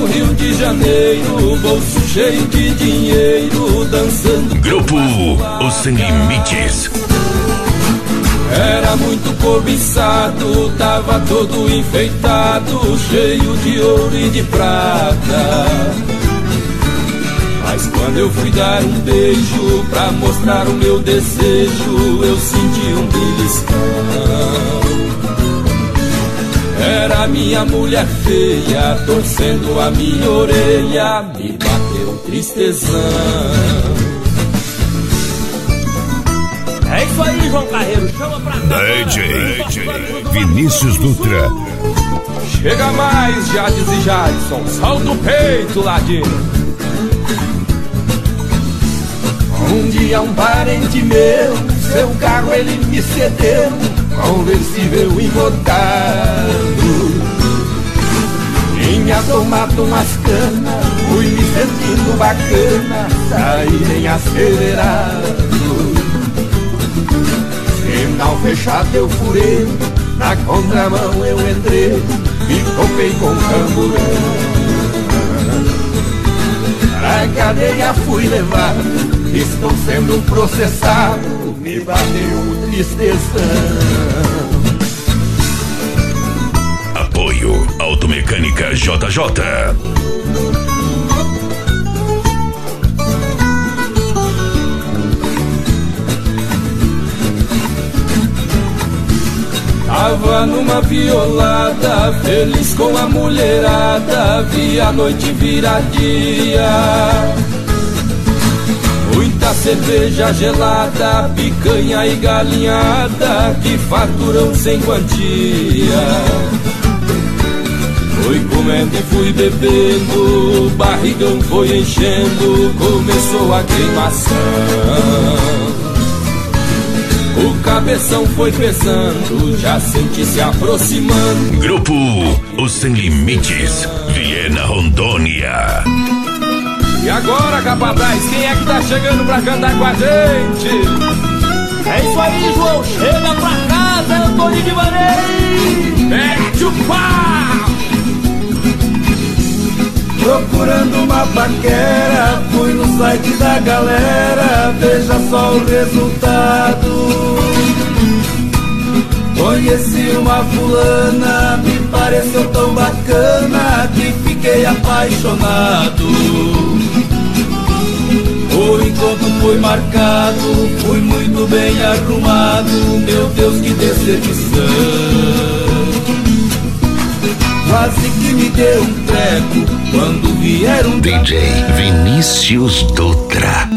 Rio de Janeiro, bolso cheio de dinheiro, dançando. Grupo Os Sem Limites. Era muito cobiçado, tava todo enfeitado, cheio de ouro e de prata. Mas quando eu fui dar um beijo pra mostrar o meu desejo, eu senti um beliscão. Era minha mulher feia, torcendo a minha orelha, me bateu tristezão. É isso aí, João Carreiro, chama pra cá. DJ Vinícius Dutra. Chega mais, Jades e Jadson, solta o peito, ladinho. Um dia um parente meu, seu carro ele me cedeu, conversível importado. Tinha tomado umas canas, fui me sentindo bacana, saí bem acelerado. Sinal fechado eu furei, na contramão eu entrei, me topei com camburão. Pra cadeia fui levado, estou sendo processado, me bateu tristezão. Apoio Automecânica JJ. Tava numa violada, feliz com a mulherada, vi a noite virar dia. Muita cerveja gelada, picanha e galinhada, que farturão sem quantia. Fui comendo e fui bebendo, o barrigão foi enchendo, começou a queimação. O cabeção foi pesando, já senti se aproximando. Grupo Os Sem Limites, Viena, Rondônia. E agora, capataz, quem é que tá chegando pra cantar com a gente? É isso aí, João, chega pra casa, Antônio de Vanei. Mete o pau! Procurando uma paquera, fui no site da galera, veja só o resultado. Conheci uma fulana, me pareceu tão bacana que fiquei apaixonado. O encontro foi marcado, fui muito bem arrumado, meu Deus que decepção. Quase que me deu um treco quando vieram DJ Vinícius Dutra.